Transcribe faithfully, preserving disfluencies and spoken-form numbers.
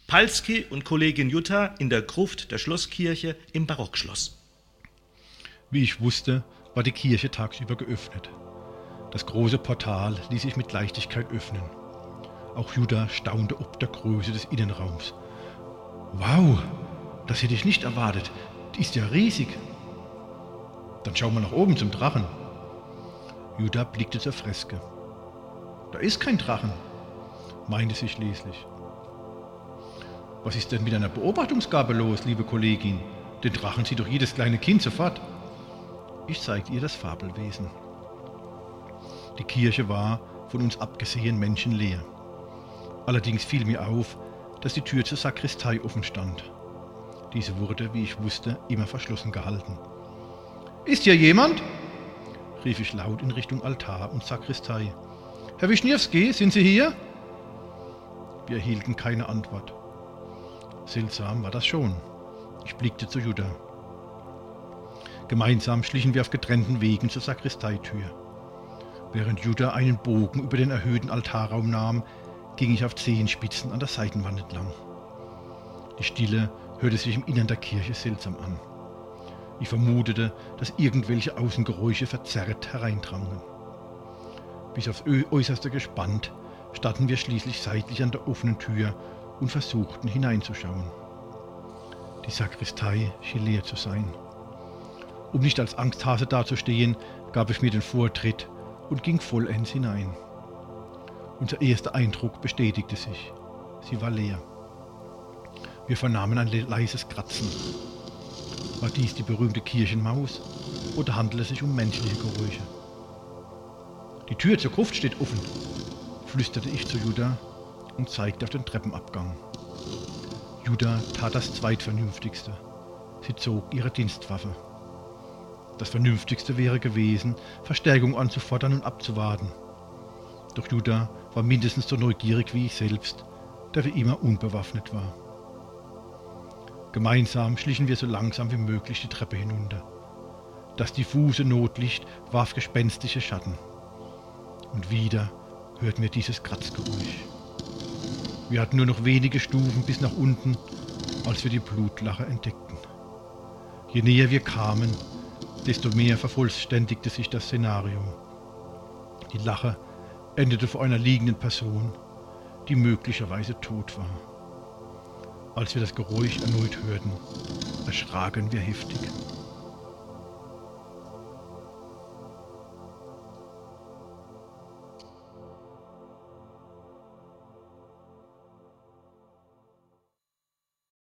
Palski und Kollegin Jutta in der Gruft der Schlosskirche im Barockschloss. Wie ich wusste, war die Kirche tagsüber geöffnet. Das große Portal ließ sich mit Leichtigkeit öffnen. Auch Jutta staunte ob der Größe des Innenraums. Wow, das hätte ich nicht erwartet. Die ist ja riesig. Dann schauen wir nach oben zum Drachen. Jutta blickte zur Freske. Da ist kein Drachen, meinte sie schließlich. Was ist denn mit deiner Beobachtungsgabe los, liebe Kollegin? Den Drachen sieht doch jedes kleine Kind sofort. Ich zeigte ihr das Fabelwesen. Die Kirche war, von uns abgesehen, menschenleer. Allerdings fiel mir auf, dass die Tür zur Sakristei offen stand. Diese wurde, wie ich wusste, immer verschlossen gehalten. »Ist hier jemand?« rief ich laut in Richtung Altar und Sakristei. »Herr Wischniewski, sind Sie hier?« Wir erhielten keine Antwort. Seltsam war das schon. Ich blickte zu Jutta. Gemeinsam schlichen wir auf getrennten Wegen zur Sakristeitür. Während Jutta einen Bogen über den erhöhten Altarraum nahm, ging ich auf Zehenspitzen an der Seitenwand entlang. Die Stille hörte sich im Innern der Kirche seltsam an. Ich vermutete, dass irgendwelche Außengeräusche verzerrt hereindrangen. Bis aufs Äußerste gespannt, standen wir schließlich seitlich an der offenen Tür und versuchten hineinzuschauen. Die Sakristei schien leer zu sein. Um nicht als Angsthase dazustehen, gab ich mir den Vortritt und ging vollends hinein. Unser erster Eindruck bestätigte sich. Sie war leer. Wir vernahmen ein leises Kratzen. War dies die berühmte Kirchenmaus oder handelt es sich um menschliche Geräusche? Die Tür zur Gruft steht offen, flüsterte ich zu Jutta und zeigte auf den Treppenabgang. Jutta tat das Zweitvernünftigste. Sie zog ihre Dienstwaffe. Das Vernünftigste wäre gewesen, Verstärkung anzufordern und abzuwarten. Doch Jutta war mindestens so neugierig wie ich selbst, der wie immer unbewaffnet war. Gemeinsam schlichen wir so langsam wie möglich die Treppe hinunter. Das diffuse Notlicht warf gespenstische Schatten. Und wieder hörten wir dieses Kratzgeräusch. Wir hatten nur noch wenige Stufen bis nach unten, als wir die Blutlache entdeckten. Je näher wir kamen, desto mehr vervollständigte sich das Szenario. Die Lache endete vor einer liegenden Person, die möglicherweise tot war. Als wir das Geräusch erneut hörten, erschraken wir heftig.